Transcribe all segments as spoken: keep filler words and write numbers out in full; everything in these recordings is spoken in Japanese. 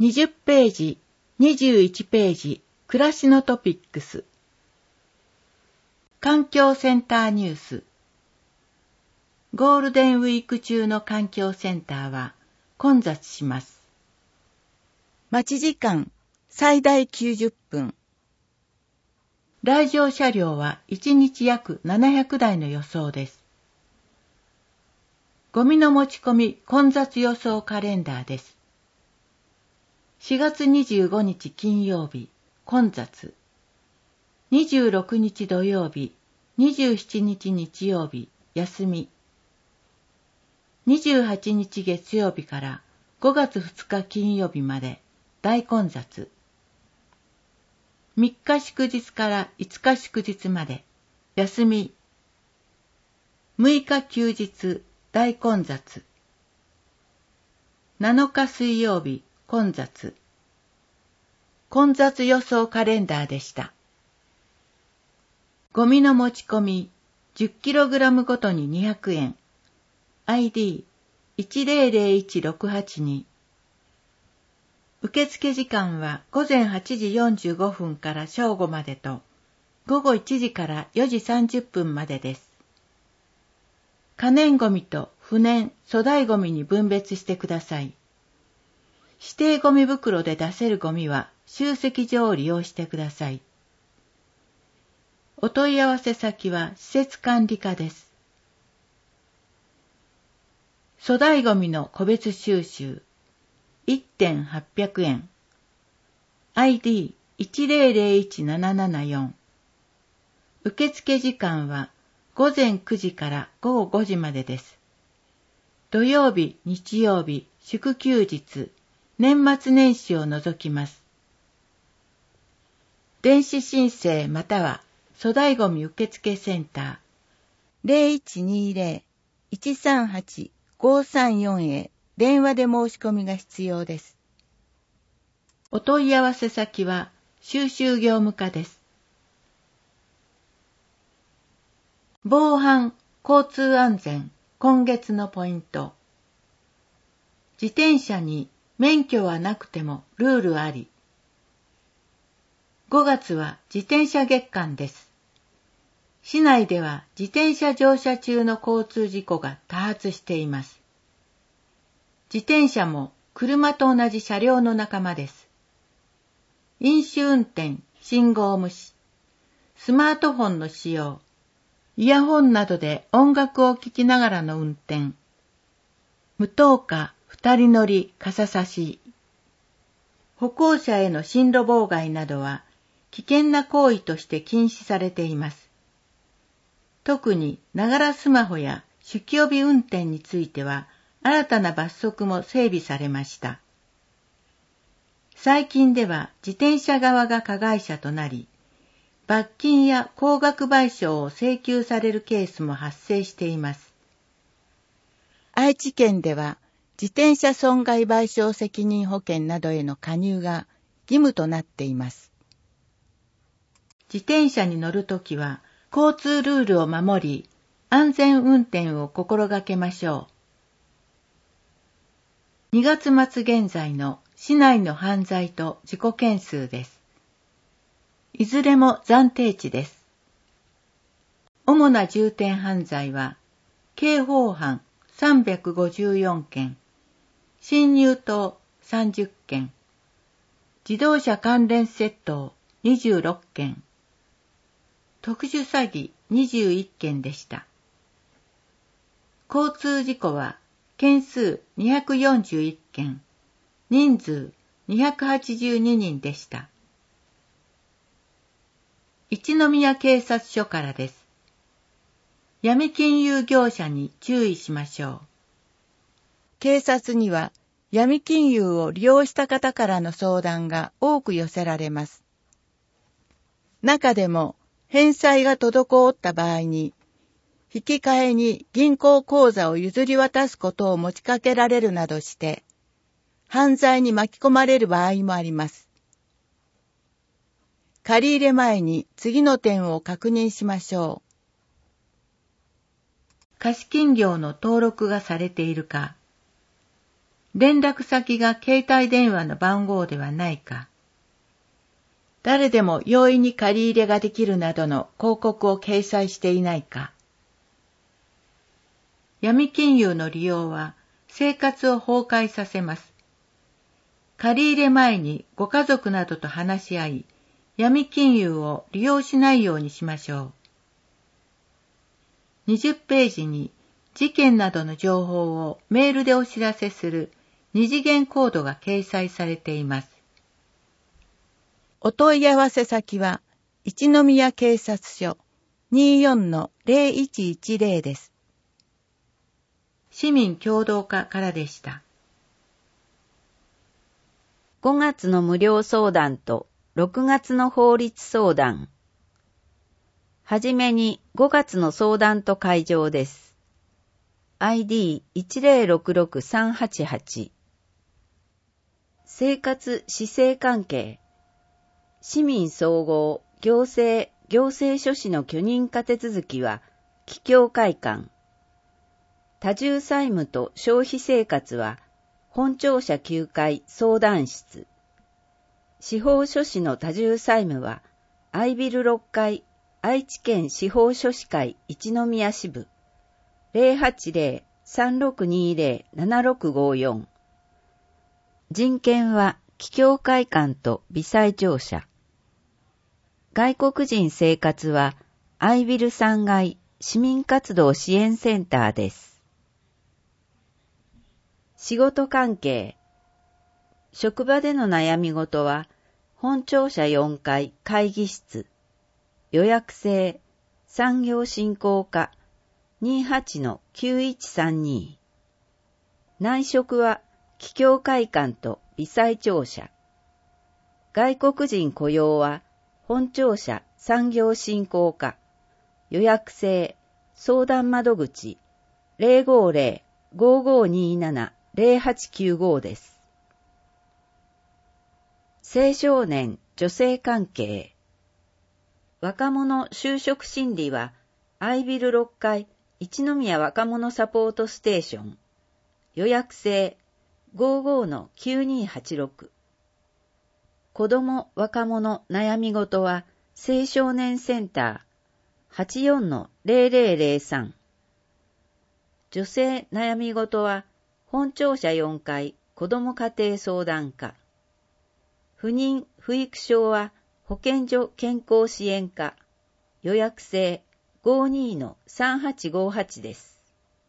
にじゅっページ、にじゅういちページ、暮らしのトピックス。環境センターニュース。ゴールデンウィーク中の環境センターは混雑します。待ち時間最大きゅうじゅっぷん。来場車両はいちにち約ななひゃくだいの予想です。ゴミの持ち込み混雑予想カレンダーです。しがつにじゅうごにち金曜日、混雑。にじゅうろくにち土曜日、にじゅうしちにち日曜日、休み。にじゅうはちにち月曜日からごがつふつか金曜日まで大混雑。みっか祝日からいつか祝日まで休み。むいか休日大混雑。なのか水曜日混雑。混雑予想カレンダーでした。ゴミの持ち込み じゅっキログラム ごとににひゃくえん。アイディーいちゼロゼロいちろくはちに。受付時間は午前はちじよんじゅうごふんから正午までと、午後いちじからよじさんじゅっぷんまでです。可燃ゴミと不燃、粗大ゴミに分別してください。指定ゴミ袋で出せるゴミは集積所を利用してください。お問い合わせ先は施設管理課です。粗大ゴミの個別収集 いってんはっぴゃくえん。アイディーいちゼロゼロいちななななよん。受付時間は午前くじから午後ごじまでです。土曜日、日曜日、祝休日、年末年始を除きます。電子申請または粗大ゴミ受付センター ゼロいちにゼロ いちさんはち ごさんよん へ電話で申し込みが必要です。お問い合わせ先は収集業務課です。防犯、交通安全、今月のポイント。自転車に免許はなくてもルールあり。ごがつは自転車月間です。市内では自転車乗車中の交通事故が多発しています。自転車も車と同じ車両の仲間です。飲酒運転、信号無視、スマートフォンの使用、イヤホンなどで音楽を聴きながらの運転、無灯火、二人乗り、傘差し、歩行者への進路妨害などは危険な行為として禁止されています。特にながらスマホや酒気帯び運転については新たな罰則も整備されました。最近では自転車側が加害者となり、罰金や高額賠償を請求されるケースも発生しています。愛知県では自転車損害賠償責任保険などへの加入が義務となっています。自転車に乗るときは交通ルールを守り、安全運転を心がけましょう。にがつ末現在の市内の犯罪と事故件数です。いずれも暫定値です。主な重点犯罪は、刑法犯さんびゃくごじゅうよんけん、侵入盗さんじゅっけん、自動車関連窃盗にじゅうろっけん、特殊詐欺にじゅういっけんでした。交通事故は件数にひゃくよんじゅういっけん、人数にひゃくはちじゅうににんでした。一宮警察署からです。闇金融業者に注意しましょう。警察には闇金融を利用した方からの相談が多く寄せられます。中でも返済が滞った場合に、引き換えに銀行口座を譲り渡すことを持ちかけられるなどして、犯罪に巻き込まれる場合もあります。借り入れ前に次の点を確認しましょう。貸金業の登録がされているか、 連絡先が携帯電話の番号ではないか、誰でも容易に借り入れができるなどの広告を掲載していないか。闇金融の利用は生活を崩壊させます。借り入れ前にご家族などと話し合い、闇金融を利用しないようにしましょう。にじゅっページに事件などの情報をメールでお知らせする二次元コードが掲載されています。お問い合わせ先は一宮警察署 にじゅうよんのゼロいちいちゼロ です。市民共同課からでした。 ごがつの無料相談とろくがつの法律相談。はじめにごがつの相談と会場です。アイディーいちゼロろくろくさんはちはち。生活・市政関係。市民総合、行政、行政書士の許認可手続きは、帰郷会館。多重債務と消費生活は、本庁舎きゅうかい相談室。司法書士の多重債務は、愛ビルろっかい、愛知県司法書士会一宮支部。ゼロはちゼロ さんろくにゼロ ななろくごよん。人権は、帰郷会館と微細庁舎。外国人生活は、アイビルさんがい市民活動支援センターです。仕事関係。職場での悩み事は、本庁舎よんかい会議室。予約制、産業振興課 にじゅうはちのきゅういちさんに。内職は、帰郷会館と微細庁舎。外国人雇用は、本庁舎産業振興課。予約制、相談窓口 ゼロごゼロ ごごになな ゼロはちきゅうご です。青少年・女性関係。若者就職心理は、アイビルろっかい一宮若者サポートステーション。予約制 ごごのきゅうにはちろく。子ども・若者悩み事は、青少年センター はちよんのゼロゼロゼロさん。女性悩み事は、本庁舎よんかい子ども家庭相談課。不妊・不育症は、保健所健康支援課。予約制 ごにのさんはちごはち です。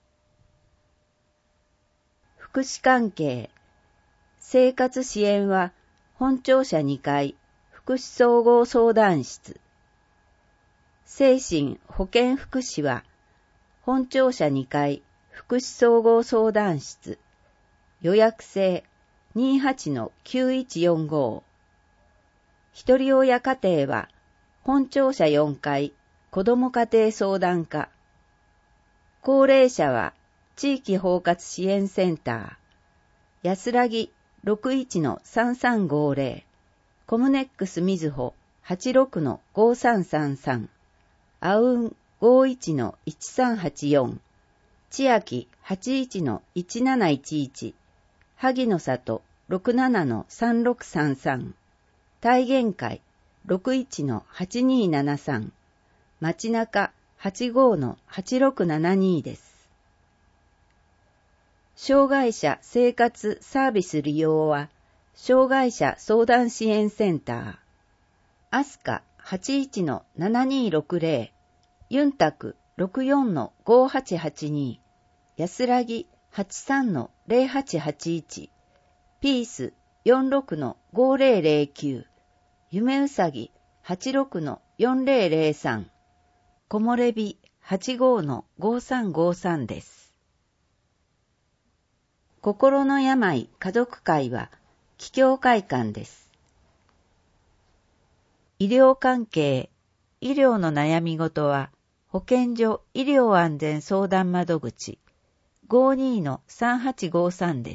福祉関係。生活支援は、本庁舎にかい福祉総合相談室。精神保健福祉は、本庁舎にかい福祉総合相談室。予約制 にじゅうはちのきゅういちよんご。ひとり親家庭は、本庁舎よんかい子ども家庭相談課。高齢者は、地域包括支援センター。安らぎ ろくいちのさんさんごゼロ。コムネックスみずほ はちろくのごさんさんさん。あうん ごいちのいちさんはちよん。ちあき はちいちのいちなないちいち。萩の里 ろくななのさんろくさんさん。体現会 ろくいちのはちにななさん。街中 はちごのはちろくななに です。障害者生活サービス利用は、障害者相談支援センター。アスカ はちいちのななにろくゼロ。ユンタク ろくよんのごはちはちに。安らぎ はちさんのゼロはちはちいち。ピース よんろくのごゼロゼロきゅう。夢うさぎ はちろくのよんゼロゼロさん。木漏れ日 はちごのごさんごさんです。心の病家族会は帰郷会館です。医療関係、医療の悩み事は保健所医療安全相談窓口 ごにのさんはちごさんです。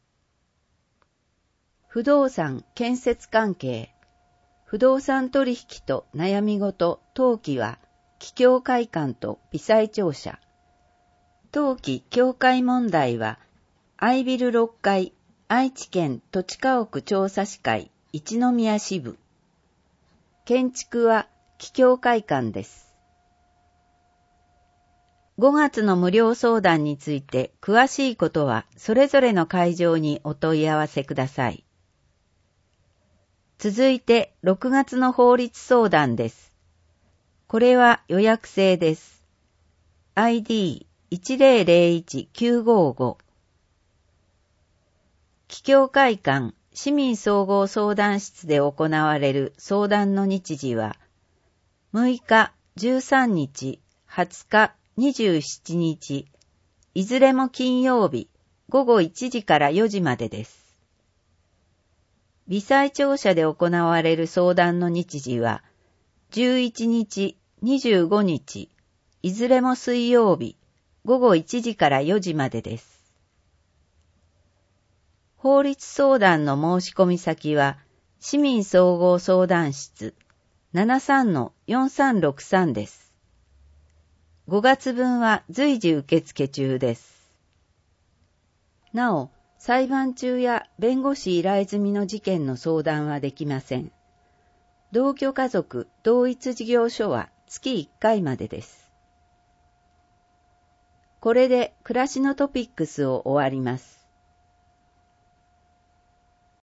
不動産建設関係、不動産取引と悩み事登記は帰郷会館と微細庁舎。登記境界問題は愛ビルろっかい、愛知県土地家屋調査士会一宮支部。建築は帰郷会館です。ごがつの無料相談について詳しいことはそれぞれの会場にお問い合わせください。続いてろくがつの法律相談です。これは予約制です。アイディーいちゼロゼロいちきゅうごご。帰郷会館市民総合相談室で行われる相談の日時はむいか、じゅうさんにち、はつか、にじゅうしちにち、いずれも金曜日、ごごいちじからよじまでです。微細庁舎で行われる相談の日時は、じゅういちにち、にじゅうごにち、いずれも水曜日、ごごいちじからよじまでです。法律相談の申し込み先は、市民総合相談室 ななさんのよんさんろくさん です。ごがつぶんは随時受付中です。なお、裁判中や弁護士依頼済みの事件の相談はできません。同居家族同一事業所はつきいっかいまでです。これで暮らしのトピックスを終わります。